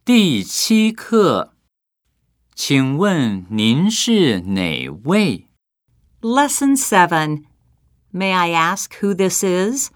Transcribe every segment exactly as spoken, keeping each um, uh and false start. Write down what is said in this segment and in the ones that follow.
第七课，请问您是哪位？ Lesson seven. May I ask who this is?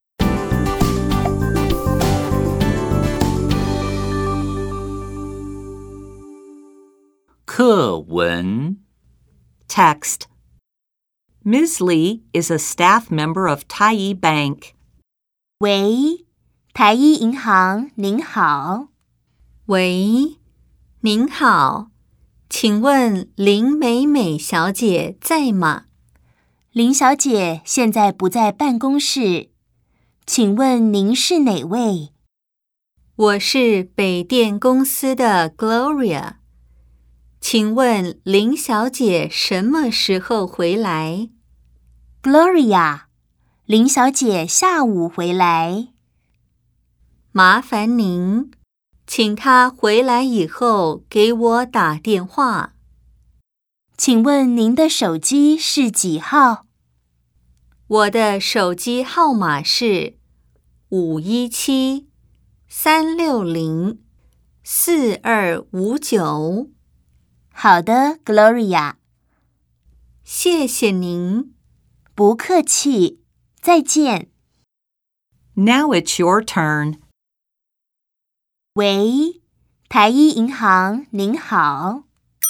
课文 Text. Miz Lee is a staff member of Taiyi Bank. 喂，台一银行，您好。 喂，您好，请问林美美小姐在吗？ 林小姐现在不在办公室，请问您是哪位？ 我是北电公司的 Gloria， 请问林小姐什么时候回来？ Gloria， 林小姐下午回来。 麻烦您，请她回来以后给我打电话。 请问您的手机是几号？ 我的手机号码是五一七三六零四二五九。 好的 ，Gloria。 谢谢您。 不客气，再见。 Now it's your turn. 喂，台一银行，您好。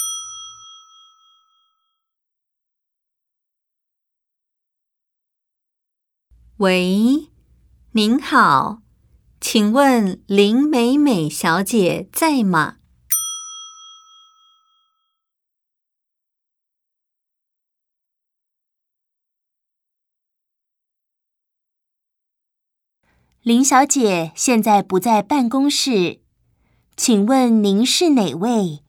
喂，您好，请问林美美小姐在吗？ 林小姐现在不在办公室，请问您是哪位？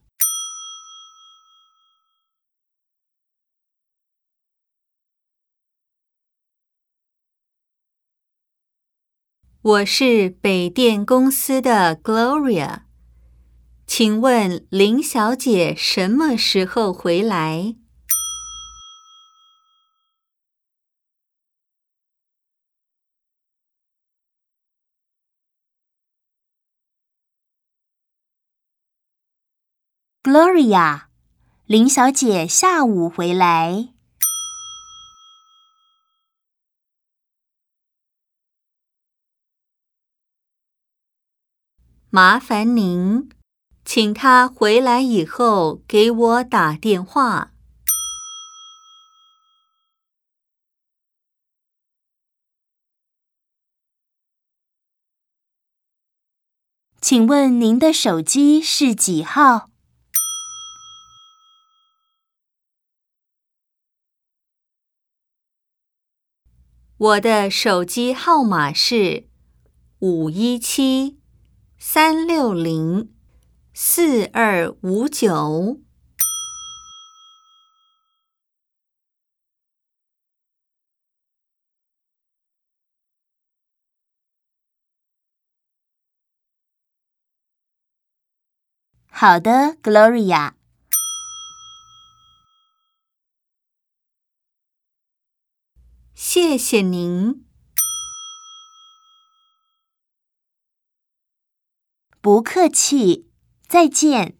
我是北电公司的 Gloria， 请问林小姐什么时候回来？ Gloria， 林小姐下午回来。 麻烦您，请她回来以后给我打电话。 请问您的手机是几号？ 我的手机号码是五一七三六零四二五九。 好的 ，Gloria。 谢谢您。 不客气，再见。